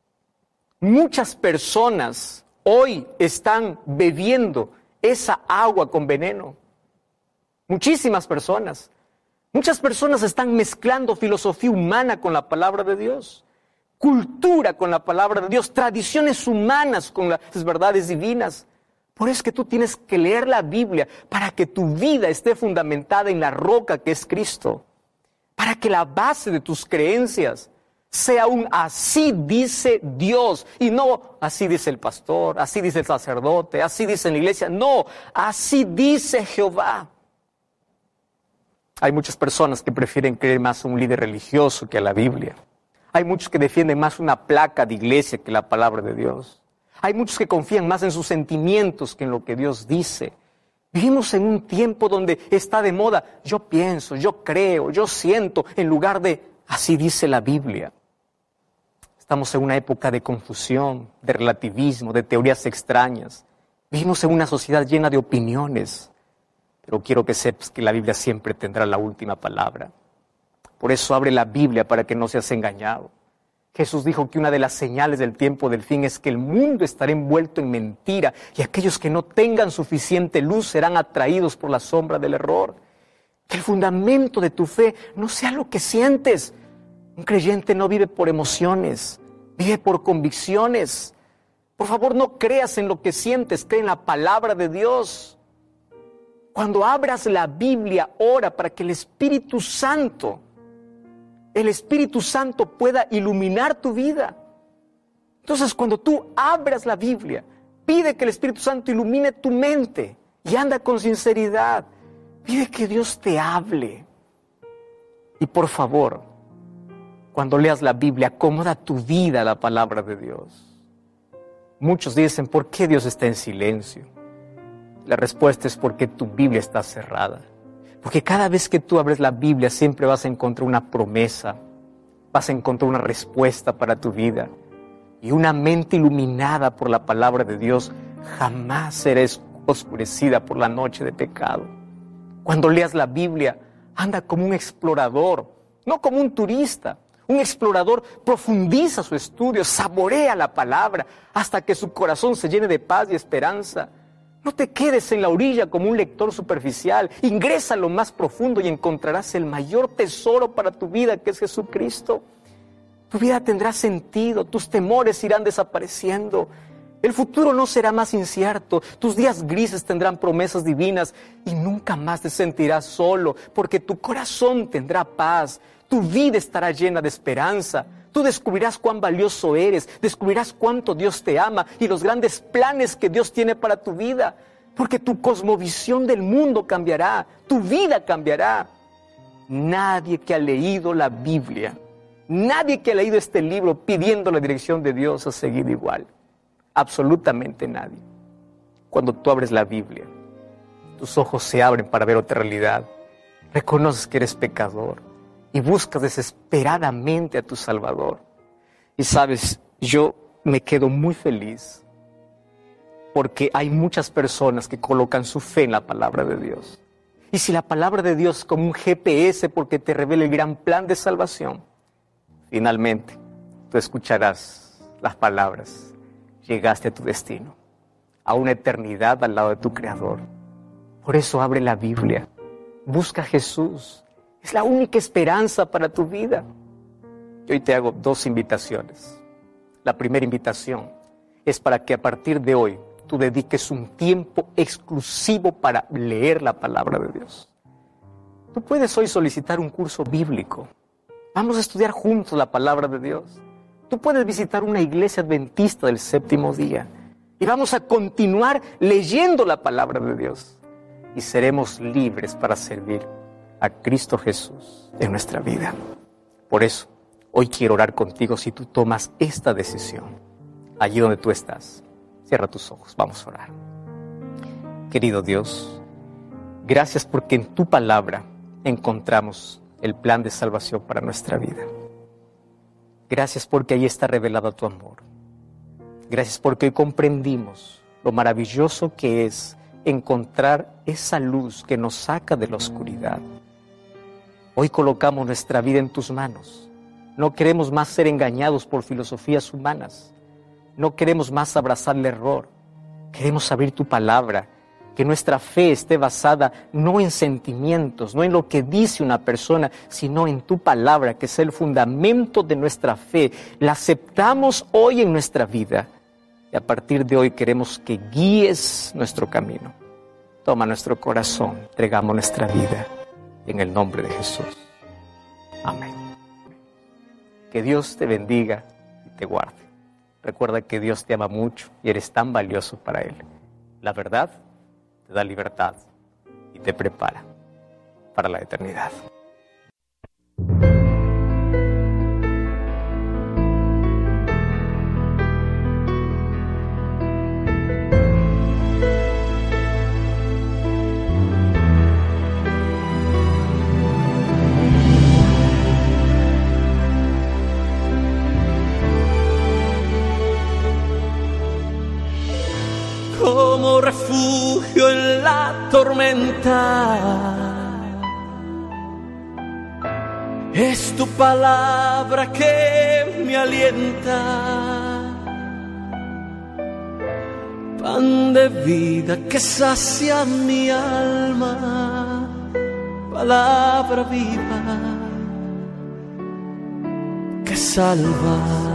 Muchas personas hoy están bebiendo esa agua con veneno. Muchísimas personas. Muchas personas están mezclando filosofía humana con la palabra de Dios, cultura con la palabra de Dios, tradiciones humanas con las verdades divinas. Por eso es que tú tienes que leer la Biblia para que tu vida esté fundamentada en la roca que es Cristo, para que la base de tus creencias sea un así dice Dios y no así dice el pastor, así dice el sacerdote, así dice la iglesia. No, así dice Jehová. Hay muchas personas que prefieren creer más a un líder religioso que a la Biblia. Hay muchos que defienden más una placa de iglesia que la palabra de Dios. Hay muchos que confían más en sus sentimientos que en lo que Dios dice. Vivimos en un tiempo donde está de moda yo pienso, yo creo, yo siento, en lugar de así dice la Biblia. Estamos en una época de confusión, de relativismo, de teorías extrañas. Vivimos en una sociedad llena de opiniones. Pero quiero que sepas que la Biblia siempre tendrá la última palabra. Por eso abre la Biblia para que no seas engañado. Jesús dijo que una de las señales del tiempo del fin es que el mundo estará envuelto en mentira y aquellos que no tengan suficiente luz serán atraídos por la sombra del error. Que el fundamento de tu fe no sea lo que sientes. Un creyente no vive por emociones, vive por convicciones. Por favor, no creas en lo que sientes, cree en la palabra de Dios. Cuando abras la Biblia, ora para que el Espíritu Santo pueda iluminar tu vida. Entonces, cuando tú abras la Biblia, pide que el Espíritu Santo ilumine tu mente y anda con sinceridad. Pide que Dios te hable. Y por favor, cuando leas la Biblia, acomoda tu vida a la palabra de Dios. Muchos dicen, ¿por qué Dios está en silencio? La respuesta es porque tu Biblia está cerrada. Porque cada vez que tú abres la Biblia siempre vas a encontrar una promesa, vas a encontrar una respuesta para tu vida. Y una mente iluminada por la palabra de Dios jamás será oscurecida por la noche de pecado. Cuando leas la Biblia, anda como un explorador, no como un turista. Un explorador profundiza su estudio, saborea la palabra hasta que su corazón se llene de paz y esperanza. No te quedes en la orilla como un lector superficial. Ingresa a lo más profundo y encontrarás el mayor tesoro para tu vida, que es Jesucristo. Tu vida tendrá sentido, tus temores irán desapareciendo. El futuro no será más incierto, tus días grises tendrán promesas divinas y nunca más te sentirás solo, porque tu corazón tendrá paz, tu vida estará llena de esperanza. Tú descubrirás cuán valioso eres, descubrirás cuánto Dios te ama y los grandes planes que Dios tiene para tu vida. Porque tu cosmovisión del mundo cambiará, tu vida cambiará. Nadie que ha leído la Biblia, nadie que ha leído este libro pidiendo la dirección de Dios ha seguido igual. Absolutamente nadie. Cuando tú abres la Biblia, tus ojos se abren para ver otra realidad. Reconoces que eres pecador y buscas desesperadamente a tu Salvador. Y sabes, yo me quedo muy feliz porque hay muchas personas que colocan su fe en la palabra de Dios. Y si la palabra de Dios es como un GPS porque te revela el gran plan de salvación, finalmente tú escucharás las palabras: llegaste a tu destino, a una eternidad al lado de tu Creador. Por eso abre la Biblia, busca a Jesús. Es la única esperanza para tu vida. Y hoy te hago 2 invitaciones. La primera invitación es para que a partir de hoy tú dediques un tiempo exclusivo para leer la palabra de Dios. Tú puedes hoy solicitar un curso bíblico. Vamos a estudiar juntos la palabra de Dios. Tú puedes visitar una iglesia adventista del séptimo día y vamos a continuar leyendo la palabra de Dios y seremos libres para servir a Cristo Jesús en nuestra vida. Por eso, hoy quiero orar contigo si tú tomas esta decisión. Allí donde tú estás, cierra tus ojos, vamos a orar. Querido Dios, gracias porque en tu palabra encontramos el plan de salvación para nuestra vida. Gracias porque ahí está revelado tu amor. Gracias porque hoy comprendimos lo maravilloso que es encontrar esa luz que nos saca de la oscuridad. Hoy colocamos nuestra vida en tus manos. No queremos más ser engañados por filosofías humanas. No queremos más abrazar el error. Queremos abrir tu palabra. Que nuestra fe esté basada no en sentimientos, no en lo que dice una persona, sino en tu palabra, que es el fundamento de nuestra fe. La aceptamos hoy en nuestra vida y a partir de hoy queremos que guíes nuestro camino. Toma nuestro corazón, entregamos nuestra vida en el nombre de Jesús. Amén. Que Dios te bendiga y te guarde. Recuerda que Dios te ama mucho y eres tan valioso para Él. La verdad te da libertad y te prepara para la eternidad. Como refugio en la tormenta, es tu palabra que me alienta, pan de vida que sacia mi alma, palabra viva que salva.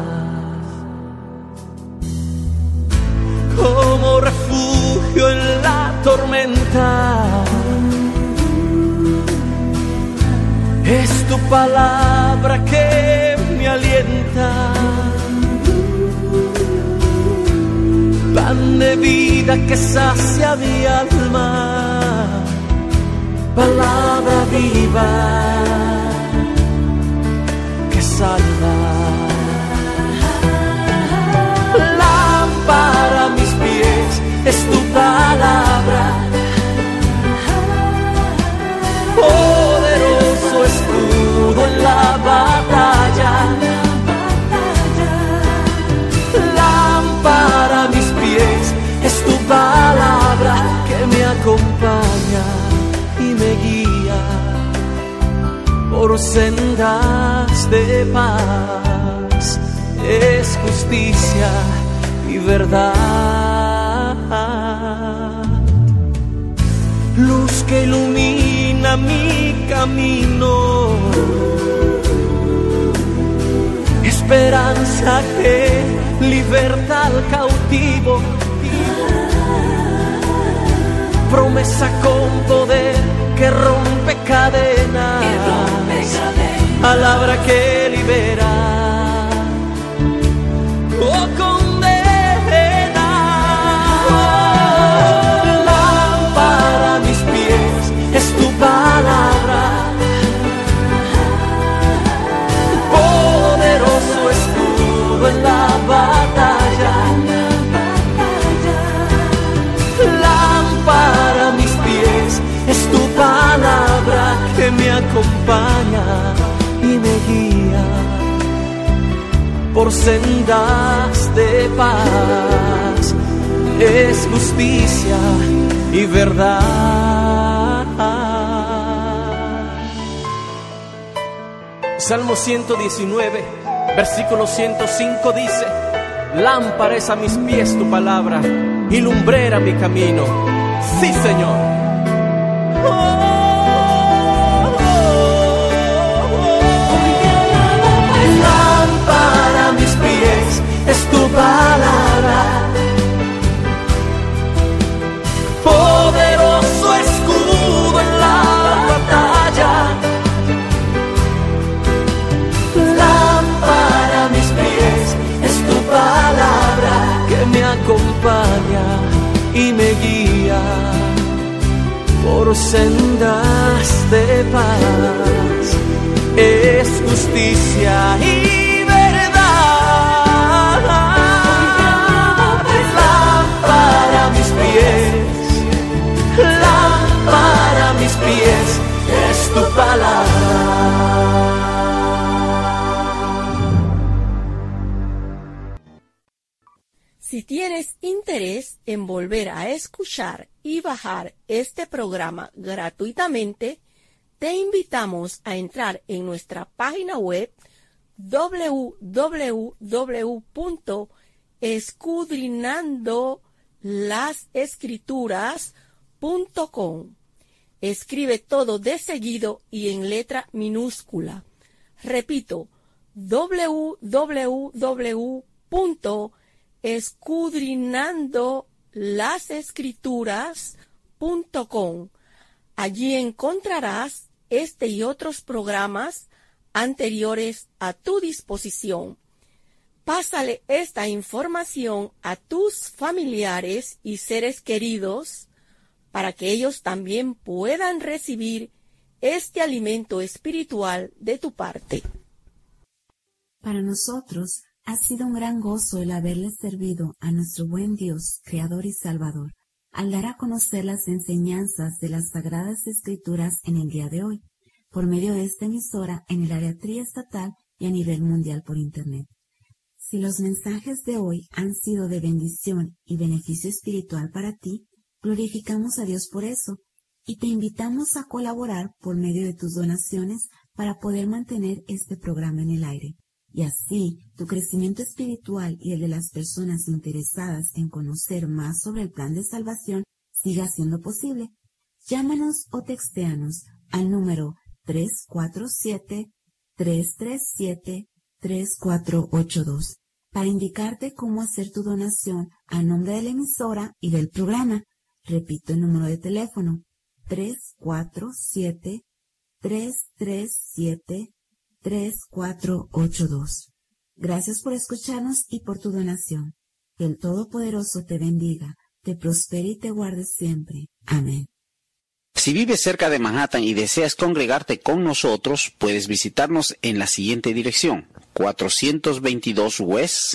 Como refugio en la tormenta, es tu palabra que me alienta, pan de vida que sacia mi alma, palabra viva que salva. Para mis pies es tu palabra, poderoso escudo en la batalla. Lámpara a mis pies es tu palabra que me acompaña y me guía por sendas de paz. Es justicia y verdad, luz que ilumina mi camino, esperanza que liberta al cautivo, promesa con poder que rompe cadenas, palabra que libera. Oh, condena, lámpara a mis pies es tu palabra, poderoso escudo en la batalla. Lámpara a mis pies es tu palabra que me acompaña y me guía por sendas de paz. Es justicia y verdad. Salmo 119, versículo 105 dice: lámpara es a mis pies tu palabra y lumbrera mi camino. Sí, Señor. Lámpara a mis pies es tu palabra, poderoso escudo en la batalla. Lámpara a mis pies por sendas de paz, es justicia y verdad. Lámpara a mis pies, lámpara a mis pies, es tu palabra. Si tienes interés en volver a escuchar y bajar este programa gratuitamente, te invitamos a entrar en nuestra página web www.escudriñandolasescrituras.com. Escribe todo de seguido y en letra minúscula. Repito, www.escudriñandolasescrituras.com. Allí encontrarás este y otros programas anteriores a tu disposición. Pásale esta información a tus familiares y seres queridos para que ellos también puedan recibir este alimento espiritual de tu parte. Para nosotros ha sido un gran gozo el haberle servido a nuestro buen Dios, Creador y Salvador, al dar a conocer las enseñanzas de las Sagradas Escrituras en el día de hoy, por medio de esta emisora en el área triestatal y a nivel mundial por Internet. Si los mensajes de hoy han sido de bendición y beneficio espiritual para ti, glorificamos a Dios por eso y te invitamos a colaborar por medio de tus donaciones para poder mantener este programa en el aire. Y así, tu crecimiento espiritual y el de las personas interesadas en conocer más sobre el plan de salvación siga siendo posible. Llámanos o textéanos al número 347-337-3482 para indicarte cómo hacer tu donación a nombre de la emisora y del programa. Repito el número de teléfono: 347-337-3482. Gracias por escucharnos y por tu donación. Que el Todopoderoso te bendiga, te prospere y te guarde siempre. Amén. Si vives cerca de Manhattan y deseas congregarte con nosotros, puedes visitarnos en la siguiente dirección: 422 West,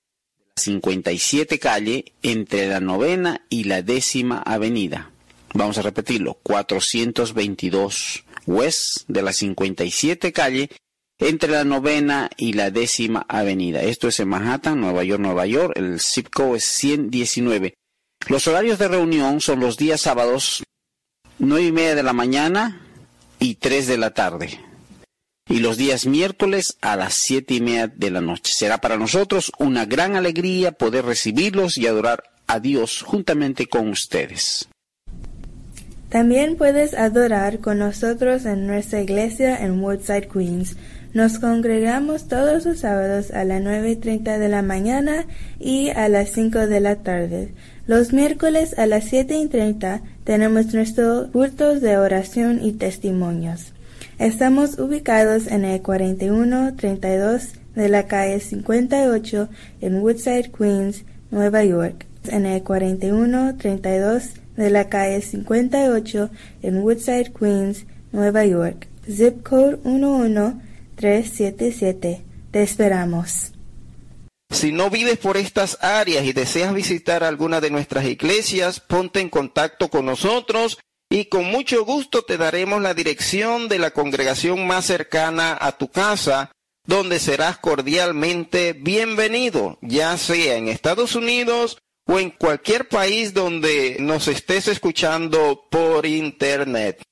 57 calle, entre la 9ª y la 10ª avenida. Vamos a repetirlo: 422 West de la 57 calle, entre la 9ª y la 10ª avenida. Esto es en Manhattan, Nueva York, Nueva York. El zip code es 119. Los horarios de reunión son los días sábados, 9:30 de la mañana y 3 de la tarde. Y los días miércoles a las 7:30 de la noche. Será para nosotros una gran alegría poder recibirlos y adorar a Dios juntamente con ustedes. También puedes adorar con nosotros en nuestra iglesia en Woodside, Queens. Nos congregamos todos los sábados a las 9:30 de la mañana y a las 5 de la tarde. Los miércoles a las 7:30 tenemos nuestros cultos de oración y testimonios. Estamos ubicados en el 4132 de la calle 58 en Woodside, Queens, Nueva York. En el 4132 de la calle 58 en Woodside, Queens, Nueva York. Zip code 11377. Te esperamos. Si no vives por estas áreas y deseas visitar alguna de nuestras iglesias, ponte en contacto con nosotros y con mucho gusto te daremos la dirección de la congregación más cercana a tu casa, donde serás cordialmente bienvenido, ya sea en Estados Unidos o en cualquier país donde nos estés escuchando por Internet.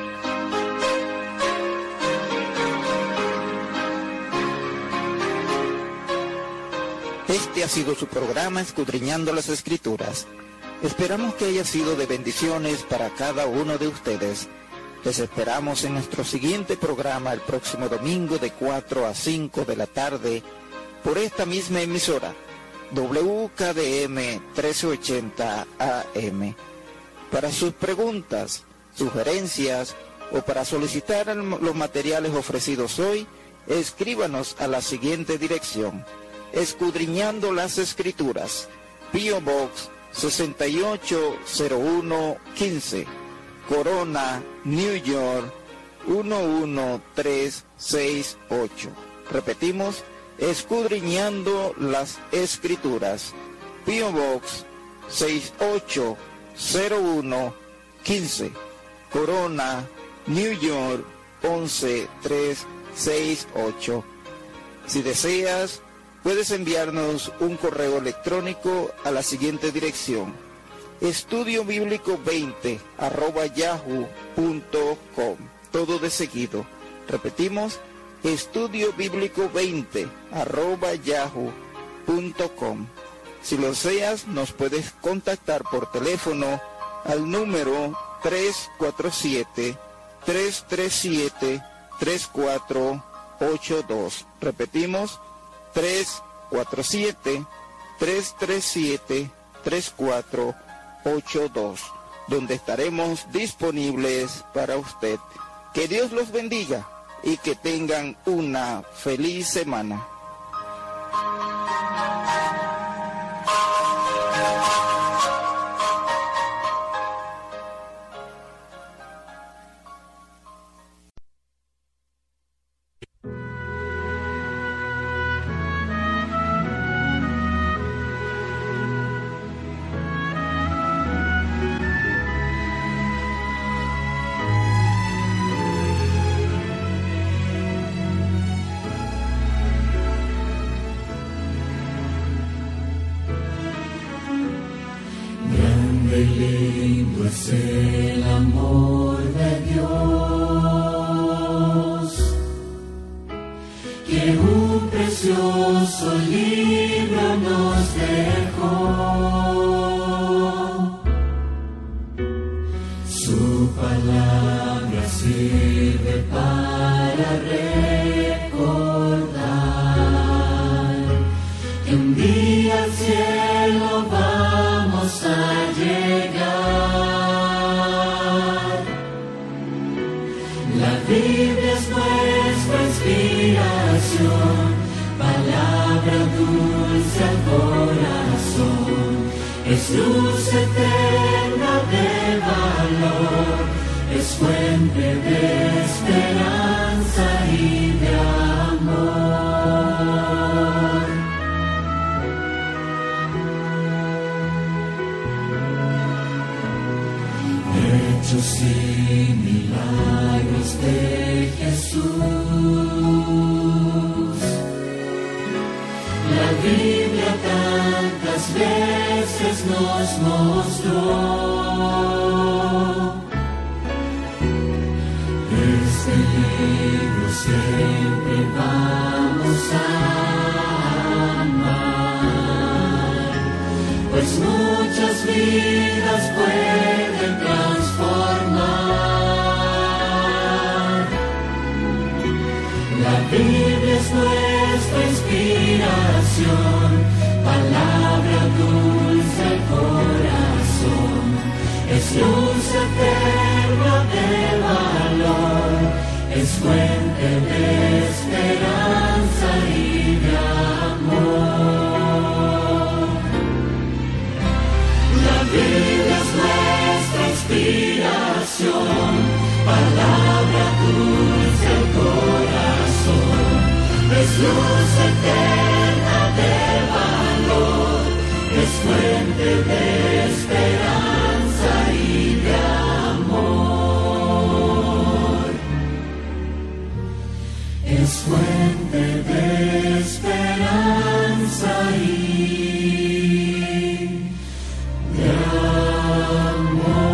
Este ha sido su programa Escudriñando las Escrituras. Esperamos que haya sido de bendiciones para cada uno de ustedes. Les esperamos en nuestro siguiente programa el próximo domingo de 4 a 5 de la tarde por esta misma emisora, WKDM 1380 AM. Para sus preguntas, sugerencias o para solicitar los materiales ofrecidos hoy, escríbanos a la siguiente dirección: Escudriñando las Escrituras, P.O. Box 680115, Corona, New York, 11368. Repetimos, Escudriñando las Escrituras. P.O. Box 680115, Corona, New York, 11368. Si deseas, puedes enviarnos un correo electrónico a la siguiente dirección: estudiobíblico20@yahoo.com. Todo de seguido. Repetimos, estudiobíblico20@yahoo.com. Si lo deseas, nos puedes contactar por teléfono al número 347-337-3482. Repetimos, 347-337-3482, donde estaremos disponibles para usted. Que Dios los bendiga y que tengan una feliz semana. Es el amor de Dios, que un precioso libro nos dejó. Su palabra sirve para recordar que un día al cielo vamos a llegar. La Biblia es nuestra inspiración, palabra dulce al corazón, es luz eterna de valor, es fuente de esperanza y de amor. Hechos y milagros de Jesús, la Biblia tantas veces nos mostró. Este libro siempre vamos a amar, pues muchas vidas pueden transformar. La Biblia es nuestra inspiración, palabra dulce al corazón, es luz eterna de valor, es fuente de esperanza y de amor. La Biblia es nuestra inspiración, palabra dulce al corazón, es luz eterna de valor, es fuente de esperanza y de amor. Es fuente de esperanza y de amor.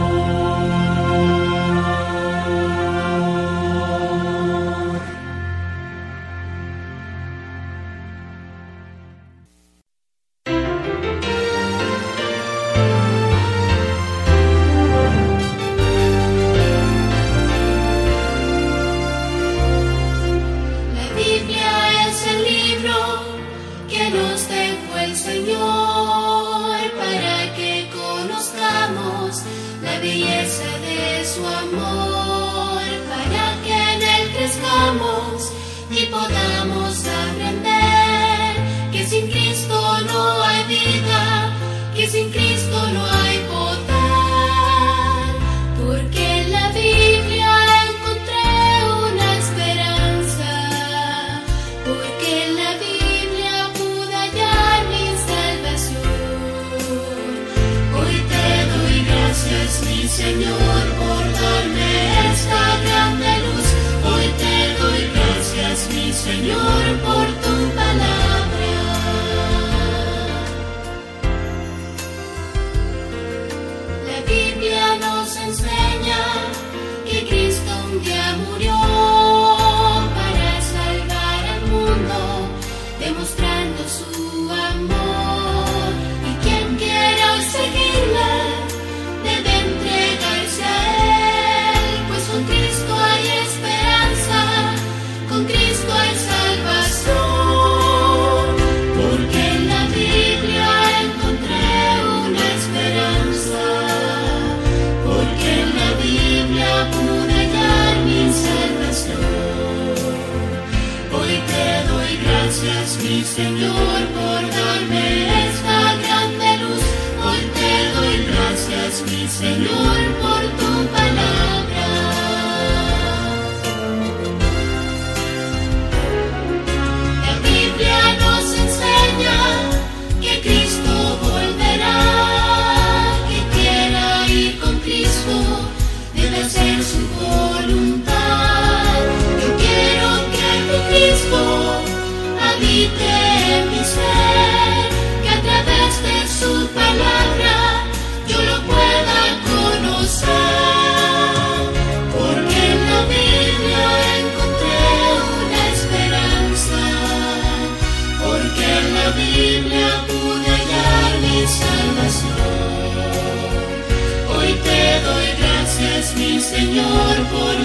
Y podamos aprender que sin Cristo no hay vida, que sin Cristo no hay poder, porque Señor, por darme esta grande luz. Hoy te doy gracias, mi Señor, por tu palabra. La Biblia nos enseña que Cristo un día murió para salvar al mundo, demostrando su amor. Y quien quiera seguirle debe entregarse a Él, pues con Cristo hay esperanza, con Cristo hay salvación. Porque en la Biblia encontré una esperanza, porque en la Biblia pude hallar mi salvación. Hoy te doy gracias, mi Señor, por darme esta grande luz. Hoy te doy gracias, mi Señor, por tu palabra. La Biblia nos enseña que Cristo volverá. Quien quiera ir con Cristo debe hacer su voluntad. Yo quiero que mi Cristo habite en mi ser, que a través de su palabra yo lo pueda conocer. Porque en la Biblia encontré una esperanza, porque en la Biblia pude hallar mi salvación. Hoy te doy gracias, mi Señor, por